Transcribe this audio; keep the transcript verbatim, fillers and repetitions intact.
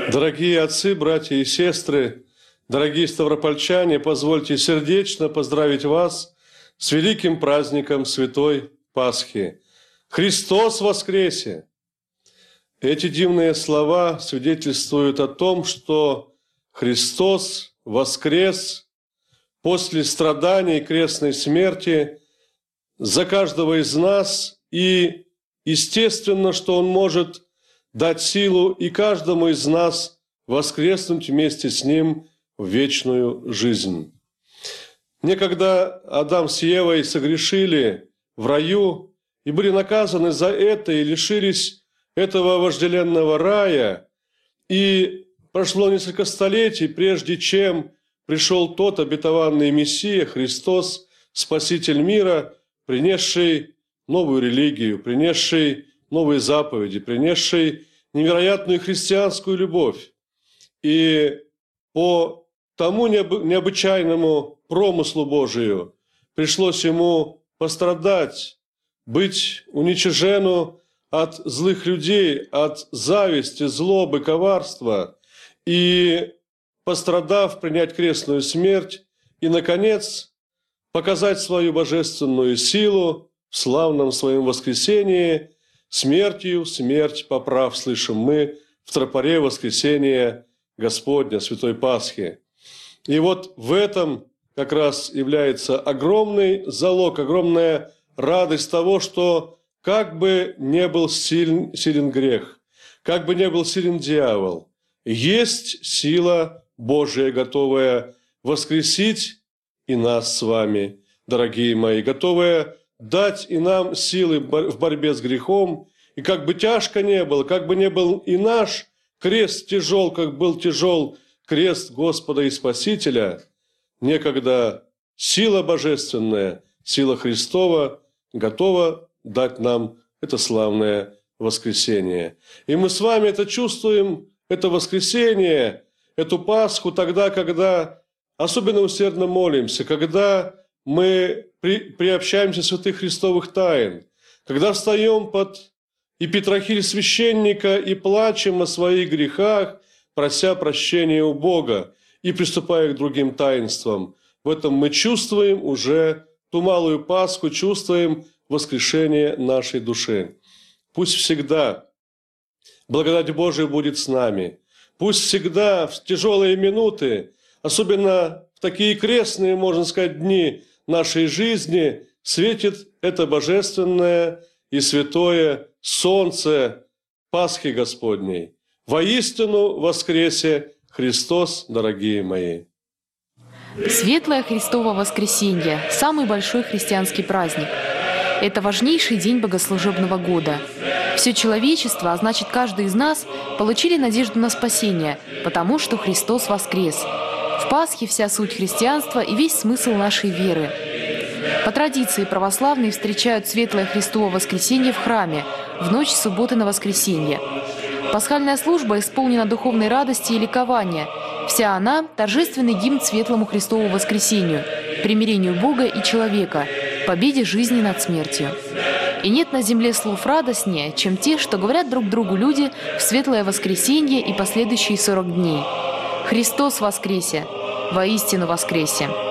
Дорогие отцы, братья и сестры, дорогие ставропольчане, позвольте сердечно поздравить вас с великим праздником Святой Пасхи. Христос воскресе! Эти дивные слова свидетельствуют о том, что Христос воскрес после страданий и крестной смерти за каждого из нас, и естественно, что Он может дать силу и каждому из нас воскреснуть вместе с Ним в вечную жизнь. Некогда Адам с Евой согрешили в раю и были наказаны за это и лишились этого вожделенного рая. И прошло несколько столетий, прежде чем пришел тот обетованный Мессия, Христос, Спаситель мира, принесший новую религию, принесший новые заповеди, принесший невероятную христианскую любовь. И по тому необычайному промыслу Божию пришлось ему пострадать, быть уничижену от злых людей, от зависти, злобы, коварства, и, пострадав, принять крестную смерть, и, наконец, показать свою божественную силу в славном своем воскресении, смертью смерть поправ, слышим мы в тропаре воскресения Господня, Святой Пасхи. И вот в этом как раз является огромный залог, огромная радость того, что как бы не был силен, силен грех, как бы не был силен дьявол, есть сила Божия, готовая воскресить и нас с вами, дорогие мои, готовая дать и нам силы в борьбе с грехом. И как бы тяжко не было, как бы не был и наш крест тяжел, как был тяжел крест Господа и Спасителя, некогда сила божественная, сила Христова готова дать нам это славное воскресение. И мы с вами это чувствуем, это воскресение, эту Пасху тогда, когда особенно усердно молимся, когда мы при, приобщаемся святых Христовых тайн, когда встаем под епитрахиль священника и плачем о своих грехах, прося прощения у Бога и приступая к другим таинствам. В этом мы чувствуем уже ту малую Пасху, чувствуем воскрешение нашей души. Пусть всегда благодать Божия будет с нами. Пусть всегда в тяжелые минуты, особенно в такие крестные, можно сказать, дни нашей жизни, светит это божественное и святое солнце Пасхи Господней. Воистину воскресе Христос, дорогие мои! Светлое Христово воскресенье – самый большой христианский праздник. Это важнейший день богослужебного года. Все человечество, а значит каждый из нас, получили надежду на спасение, потому что Христос воскрес. В Пасхе вся суть христианства и весь смысл нашей веры. По традиции православные встречают Светлое Христово воскресенье в храме в ночь субботы на воскресенье. Пасхальная служба исполнена духовной радости и ликования. Вся она – торжественный гимн Светлому Христову воскресению, примирению Бога и человека, победе жизни над смертью. И нет на земле слов радостнее, чем те, что говорят друг другу люди в Светлое воскресенье и последующие сорок дней. Христос воскресе! Воистину воскресе!